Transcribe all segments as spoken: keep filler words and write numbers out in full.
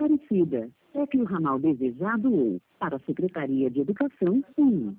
Aparecida. É que o ramal desejado ou, para a Secretaria de Educação, um.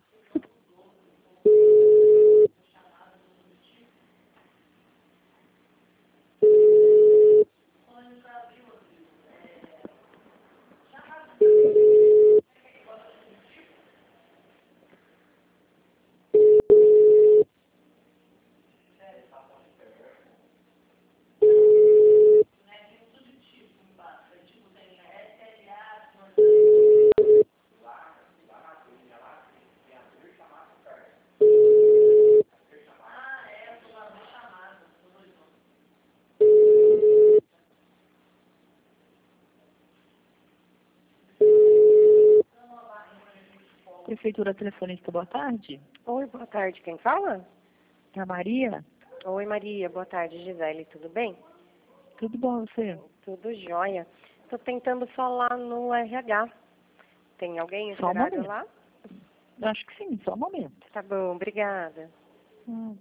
Prefeitura Telefonista, boa tarde. Oi, boa tarde. Quem fala? É a Maria? Oi, Maria. Boa tarde, Gisele. Tudo bem? Tudo bom, você? Tudo jóia. Estou tentando falar no R H. Tem alguém Só um esperado momento. lá? Acho que sim, só um momento. Tá bom, obrigada. Hum.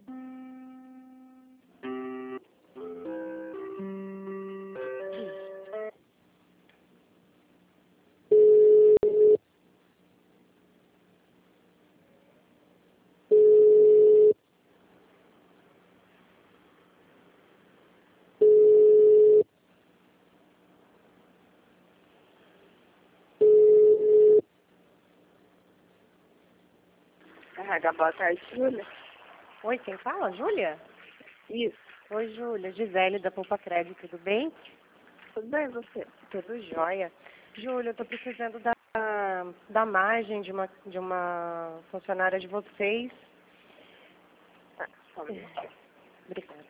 R H, boa tarde, Júlia. Oi, quem fala? Júlia? Isso, Oi, Júlia. Gisele da Poupa Crédito, tudo bem? tudo bem você? Tudo jóia. Júlia, eu estou precisando da, da margem de uma, de uma funcionária de vocês. Tá, só um minutinho. Obrigada.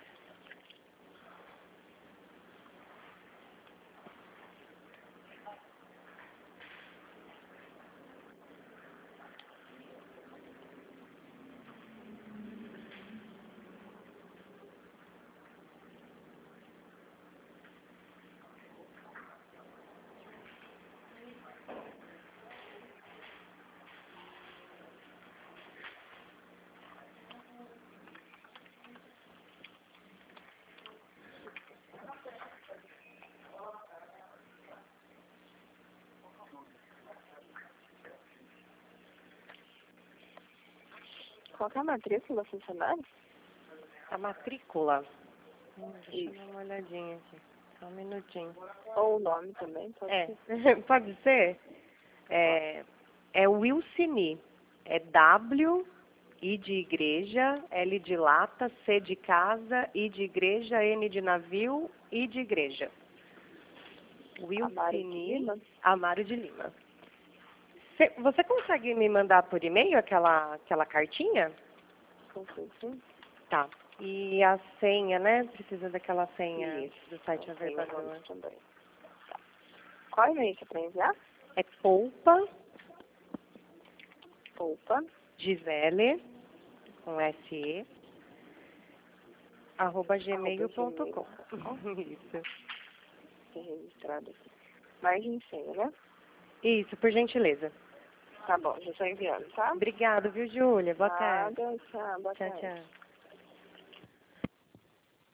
Qual que é a matrícula funcionária? A matrícula. Hum, deixa eu Isso. dar uma olhadinha aqui. Só um minutinho. Ou o nome também, pode É, ser. pode ser? É, é Wilcini. É W, I de igreja, L de lata, C de casa, I de igreja, N de navio, I de igreja. Amaro de Wilcini Lima? Amaro de Lima. Cê- Você consegue me mandar por e-mail aquela, aquela cartinha? Consigo, sim. Tá. E a senha, né? Precisa daquela senha Isso. do site Eu tenho Avertador. nome também. Tá. Qual e-mail que é pra enviar? É Poupa Opa, Gisele, com S E, arroba gmail ponto com. Isso. tem registrado aqui. Margem de senha, né? Isso, por gentileza. Tá bom, já estou enviando, tá? Obrigada, viu, Júlia? Boa tarde. Nada, tchau, boa Tchau, tarde. tchau.